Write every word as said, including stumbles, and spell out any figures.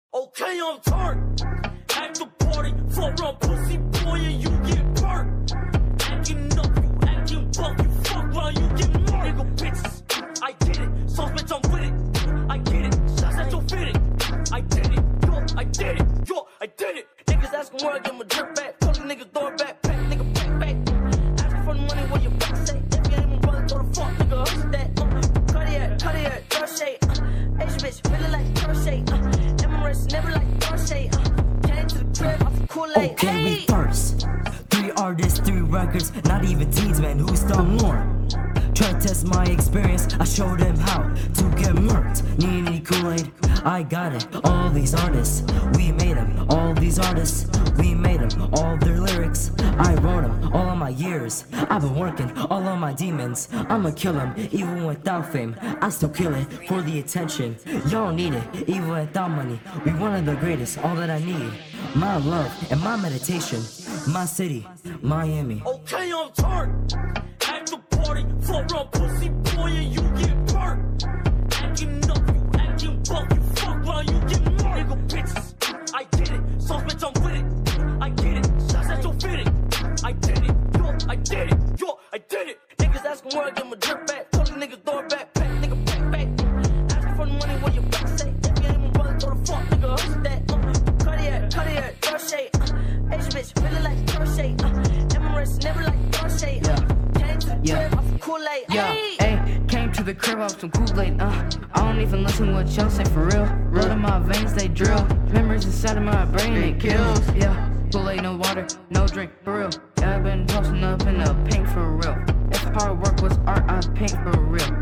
Okay, I'm turned. At the party, fuck around pussy boy and you get burnt. Acting up, you acting buck, you fuck around, you get murked. Nigga bitches, I get it. So bitch, I'm with it. I get it. Shots at your fitting. I did it. Yo, I did it. Yo, I did it. Niggas asking where I get my drip back. Told the niggas throw it back, back, nigga, back, back. Asking for the money, what you back say? If you ain't my brother, throw the fuck, nigga, hustle that. Uh, Cartier, Cartier, Dorche, uh, Asian bitch, really like crochet, uh, Emirates, never like Dorche, uh, came to the crib, off the Kool-Aid. Okay, hey. we first. Three artists, three records, not even teens, man, who's still more? Try to test my experience, I showed them how to get murked. Need any Kool-Aid? I got it. All these artists, we made them. All these artists, we made them. All their lyrics, I wrote them. All of my years, I've been working. All of my demons, I'ma kill them. Even without fame, I still kill it for the attention. Y'all need it, even without money. We one of the greatest, all that I need. My love and my meditation. My city, Miami. Okay, I'm turned. At the party, fuck around pussy boy and you get burnt. Acting up, you acting buck, you fuck around, you get murked. Nigga bitches, I get it. So bitch, I'm with it. I get it. Shots at your fitting. I did it. Yo, I did it. Yo, I did it. Niggas asking where I get my drip back. Told the niggas throw it back, back, nigga, back, back. Asking for the money, what you back say? If you ain't my brother, throw the fuck, nigga, hustle that. Uh, Cartier, Cartier, Dorche, uh, Asian bitch, really like crochet, uh, Emirates, never like Dorche, uh, Yeah, Kool-Aid. yeah, ayy, came to the crib off some Kool-Aid, uh, I don't even listen to what y'all say for real. Blood in my veins, they drill. Memories inside of my brain, it kills. Yeah, Kool-Aid, no water, no drink, for real. Yeah, I've been tossing up in the paint for real. If hard work was art, I'd paint for real.